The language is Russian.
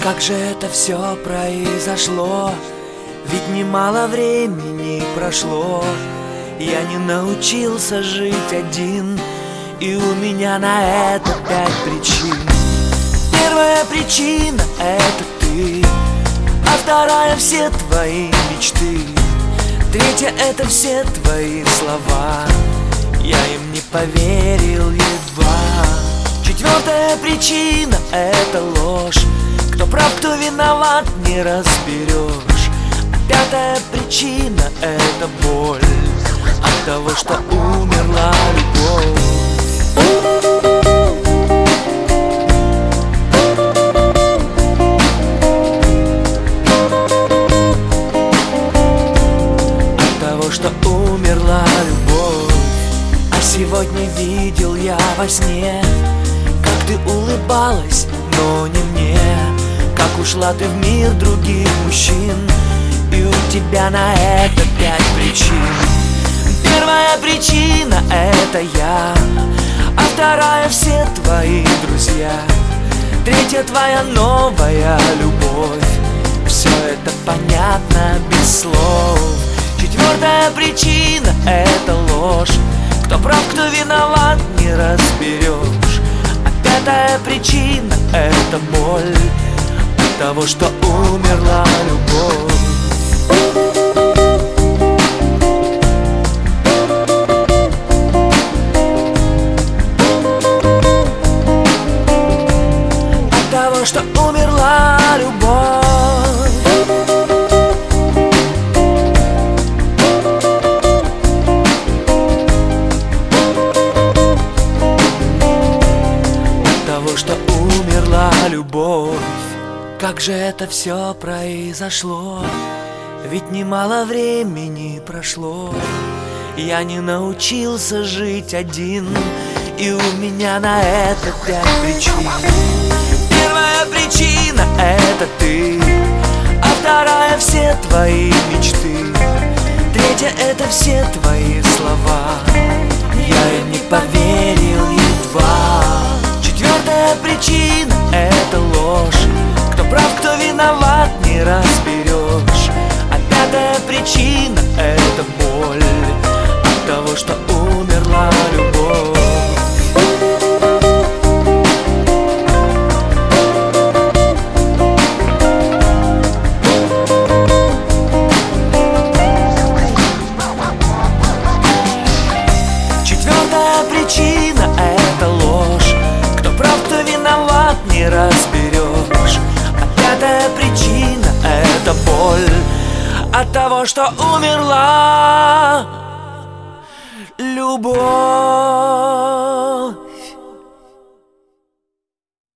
Как же это все произошло? Ведь немало времени прошло. Я не научился жить один, и у меня на это 5 причин. Первая причина — это ты, а вторая — все твои мечты. Третья — это все твои слова, я им не поверил едва. Четвертая причина — это ложь, кто прав, кто виноват, не разберешь. А пятая причина — это боль от того, что умерла любовь. Что умерла любовь. А сегодня видел я во сне, как ты улыбалась, но не мне. Как ушла ты в мир других мужчин, и у тебя на это 5 причин. Первая причина — это я, а вторая — все твои друзья. Третья — твоя новая любовь. Все это понятно без слов. Четвертая причина — это ложь, кто прав, кто виноват, не разберешь. А пятая причина — это боль от того, что умерла любовь. От того, что умерла любовь. Что умерла любовь. Как же это все произошло? Ведь немало времени прошло. Я не научился жить один, и у меня на это 5 причин. Первая причина — это ты, а вторая — все твои мечты. Третья — это все твои слова, я им не поверил едва. Четвертая причина — это ложь, кто прав, кто виноват, не разберешь. А пятая причина — это боль от того, что умерла любовь. Четвертая причина — это ложь, кто виноват, не разберешь. А пятая причина — это боль от того, что умерла любовь.